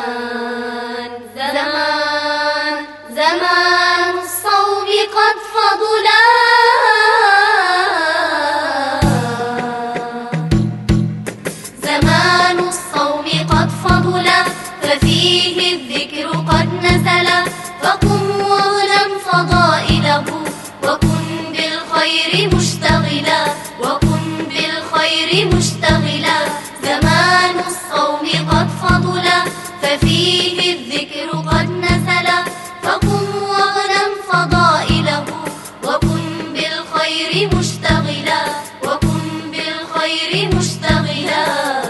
زمان زمان الصوم قد فضلا، زمان الصوم قد فضلا، ففيه الذكر قد نزل، فقم واغنم فضائله، وكن بالخير مشتغلا، وكن بالخير مشتغلا. زمان الصوم قد فضلا، ففيه الذكر قد نزل، فقم واغنم فضائله، وكن بالخير مشتغلا، وكن بالخير مشتغلا.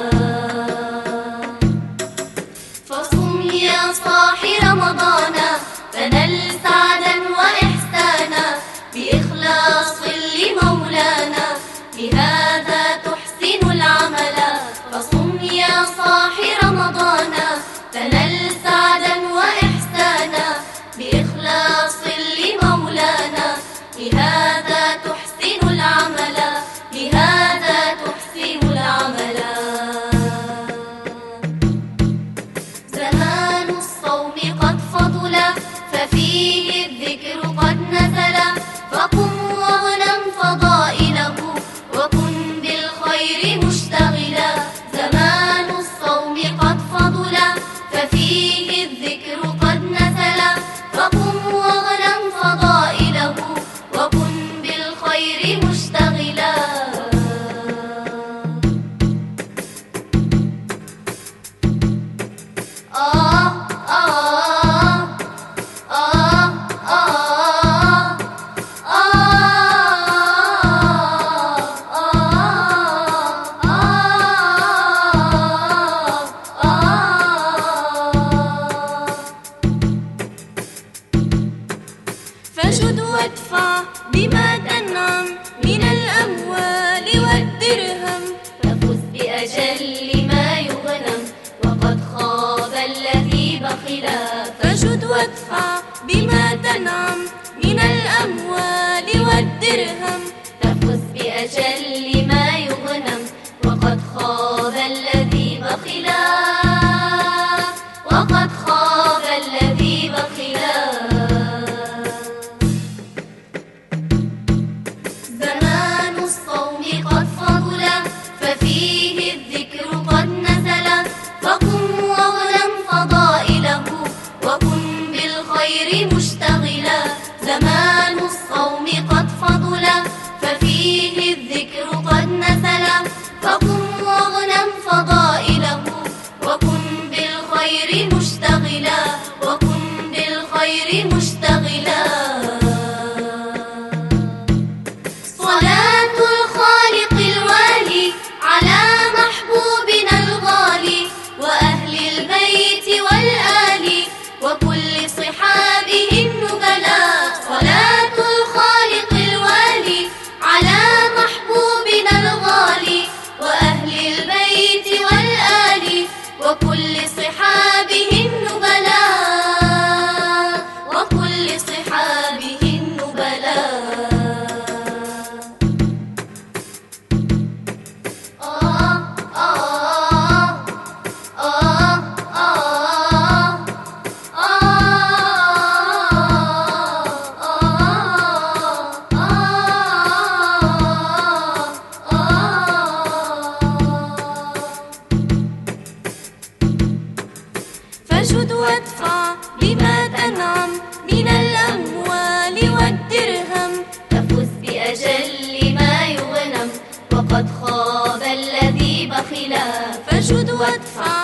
فصم يا صاح رمضان، تنل سعدا وإحسانا، بإخلاص لمولانا، بهذا تحسن العمل. فصم يا صاح رمضان، تنل سعدا وإحسانا، بإخلاص لمولانا، بهذا تحسن العمل، بهذا تحسن العمل. زمان الصوم قد فضلا، ففيه الذكر قد نزل، فقم واغنم فضائله، وكن بالخير مشتغلا. زمان الصوم قد فضلا، ففيه الذكر قد نزل، فقم واغنم فضائله، وكن بالخير مشتغلا. فجد وادفع بما تنعم من الأموال والدرهم، تفز بأجل ما يغنم، وقد خاب الذي بخلا. فجد وادفع بما تنعم من الأموال والدرهم، تفز بأجل ما يغنم، وقد خاب الذي بخلا، وقد خاب الذي بخلا. زمان الصوم قد فضلا، ففيه الذكر قد نزل، فقم واغنم فضائله، وكن بالخير مشتغلا. زمان الصوم قد فضلا، ففيه الذكر قد نزل، فقم واغنم فضائله، وكن بالخير مشتغلا، وكن بالخير مشتغلا. صلاة الخالق الوالي على محبوبنا الغالي، وأهل البيت والآل، وكل صحابه النبلاء. صلاة الخالق الوالي على محبوبنا الغالي، وأهل البيت والآل، وكل صحابه النبلاء، وكل صحابه النبلاء. فجد وادفع بما تنعم من الأموال والدرهم، تفز بأجل ما يغنم، وقد خاب الذي بخلا. فجد وادفع